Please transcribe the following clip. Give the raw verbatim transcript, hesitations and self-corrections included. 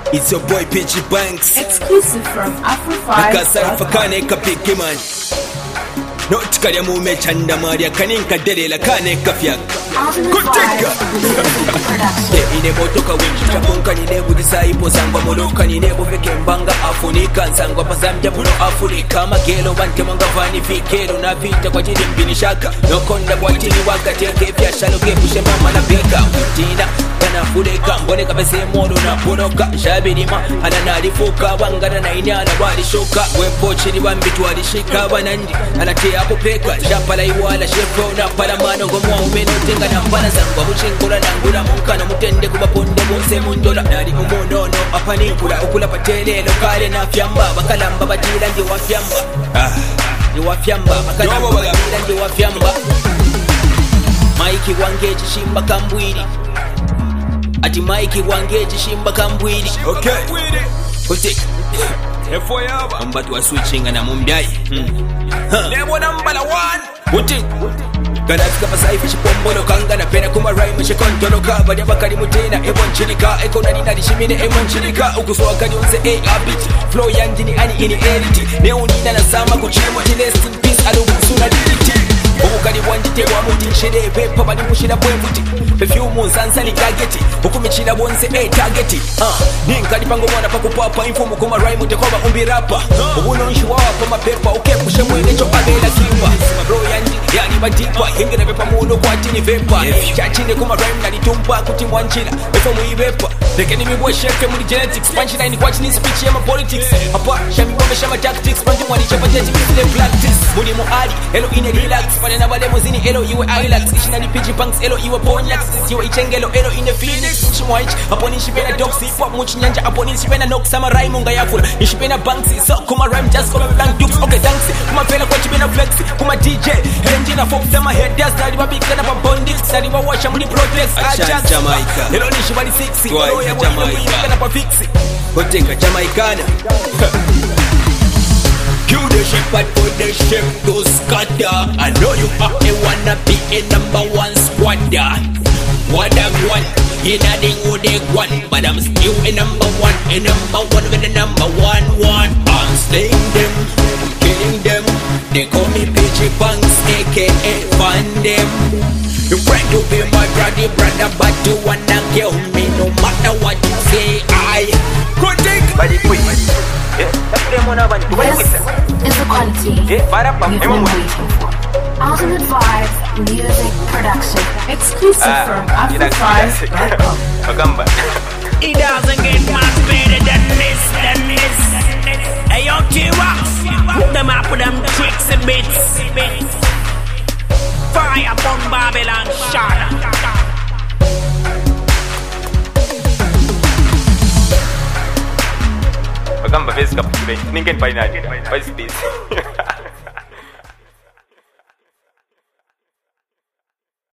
It's your boy P G Banks. Exclusive from Afro five. Nakasara fakane kapiki man. No tikalia mume chanda maria kaninka delela kane kafyak. Kuteka. Ine motoka winchi chapunka nine budisa ipo zangwa moloka nine buveke mbanga afunika zangwa pazamja buno Afrika magelo bante manga vani fikelo na vita kwa jiri mbini shaka nokonda kwa jini wakati ya kefya shalo kefushe mama na bika mtina kana fuleka mbone kapese modo na ponoka shabirima ananarifuka wangana na inyana wali shoka wepo chini wambitu walishika wanandi anatea hapo peka shapala iwala shefo na palamano ngomwa umeno tenga na mpana zangwa mchingula na ngula munkana mutende kubaponde bonse mundola nari umunono apanikula ukula patele lokale na fyamba bakalamba batira ndi wafyamba ah ndi wafyamba bakalamba batira ndi wafyamba Mike wangeji shimba kambwiri ati Mike wangeji shimba kambwiri okay kote efo yaba ambatu wa switching na mumbyai lebo number one kote Galafika pasaifu chipombolo kanga na pena kuma rhyme chikontolo ka badi bakari mutena ebon chilika eko nani nadi shimine ebon chilika ukusoa kani unse a abit flow yanjini ani ini edit neonina na sama kuchimo rest in peace alu kusuna diliti Ukari wanjite wa muti shede pepa badi mushida bwevuti perfume sansani targeti hukumichida bonse a targeti ah ninka dipango mwana pakupapa informu kuma rhyme tekoba umbi rapa ubuno nshiwa kwa pepa ukepushe mwene chopagela kimba bro yanjini yani badipa Hinga na pepa muno kwa tini vepa Chachine kuma rhyme na nitumpa kuti mwanchila Vepa muivepa Lekeni mibuwa shefe muli genetics Panchina ini kwa chini speech ya ma politics Hapa shami wame shama tactics Panchi mwani chapa jeti mifile practice Muli muali, elo ine relax Pane na bale mozini, elo iwe ilax Ishina ni P G Banks, elo iwe ponyax Iwe ichengelo, elo ine phoenix Nishi mwanchi, hapo nishipena doxy Pop muchi nyanja, hapo nishipena nox Sama rhyme unga yafula, nishipena banksy So kuma rhyme just come blank dukes Okay thanks, kuma fela kwa chipena flexy Kuma D J, Henjina folk sama headers Nari wabika na pabondix Nari wawasha muli protest Ajax, Jamaica Hello nishi wali sixi Oya Jamaica Na pafixi Koteka Jamaicana Cue the ship but put the ship to scatter I know you are a wanna be a number one squatter What I want In a thing who they want But I'm still a number one A number one with the number one one I'm slaying them I'm killing them They call me P G Banks, aka Van Them. You try to be my brother, brother, but you wanna kill me no matter what you say. I could take This is the quality you've been waiting for. Ultimate Vibes Music Production. Exclusive from Afro five dot com. It doesn't get much better than this, than this. Hey, yo, T-Rox, hook them up with them tricks and bits. Fire upon Babylon, shot. Magamba, basic up today. Ninguém vai nada. Vai se